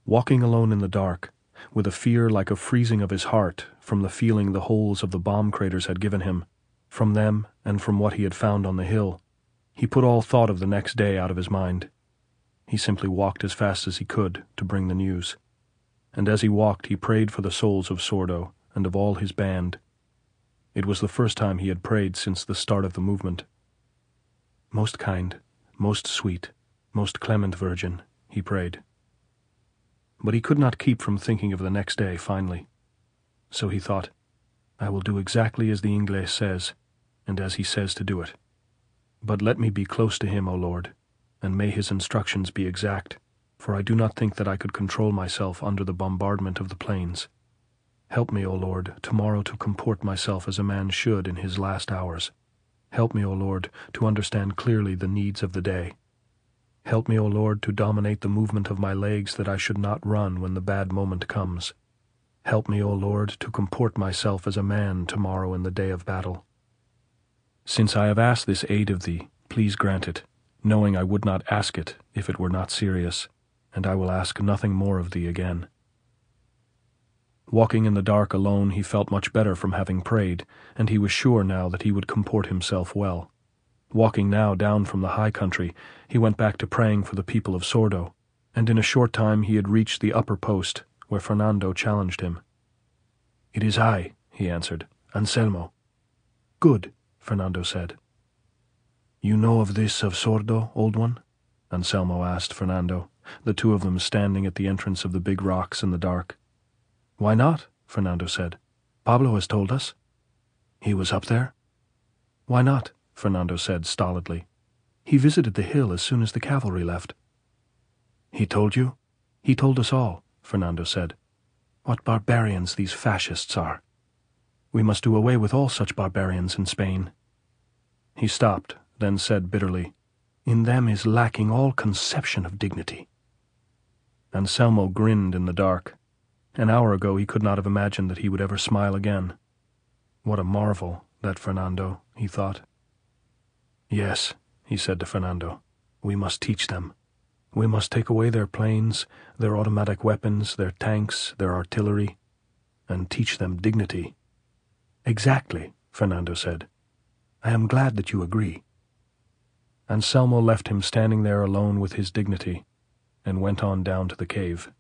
Walking alone in the dark, with a fear like a freezing of his heart from the feeling the holes of the bomb craters had given him, from them and from what he had found on the hill, he put all thought of the next day out of his mind. He simply walked as fast as he could to bring the news. And as he walked, he prayed for the souls of Sordo and of all his band. It was the first time he had prayed since the start of the movement. "Most kind, most sweet, most clement Virgin," he prayed. But he could not keep from thinking of the next day, finally. So he thought, "I will do exactly as the Inglés says, and as he says to do it. But let me be close to him, O Lord, and may his instructions be exact, for I do not think that I could control myself under the bombardment of the plains. Help me, O Lord, tomorrow to comport myself as a man should in his last hours. Help me, O Lord, to understand clearly the needs of the day. Help me, O Lord, to dominate the movement of my legs that I should not run when the bad moment comes. Help me, O Lord, to comport myself as a man tomorrow in the day of battle. Since I have asked this aid of thee, please grant it, knowing I would not ask it if it were not serious, and I will ask nothing more of thee again." Walking in the dark alone, he felt much better from having prayed, and he was sure now that he would comport himself well. Walking now down from the high country, he went back to praying for the people of Sordo, and in a short time he had reached the upper post, where Fernando challenged him. "It is I," he answered, "Anselmo." "Good," Fernando said. "You know of this of Sordo, old one?" Anselmo asked Fernando, the two of them standing at the entrance of the big rocks in the dark. "Why not?" Fernando said. "Pablo has told us." "He was up there?" "Why not?" Fernando said stolidly. "He visited the hill as soon as the cavalry left." "He told you?" "He told us all," Fernando said. "What barbarians these fascists are. We must do away with all such barbarians in Spain." He stopped, then said bitterly, "In them is lacking all conception of dignity." Anselmo grinned in the dark. An hour ago he could not have imagined that he would ever smile again. What a marvel, that Fernando, he thought. "Yes," he said to Fernando, "we must teach them. We must take away their planes, their automatic weapons, their tanks, their artillery, and teach them dignity." "Exactly," Fernando said. "I am glad that you agree." Anselmo left him standing there alone with his dignity, and went on down to the cave.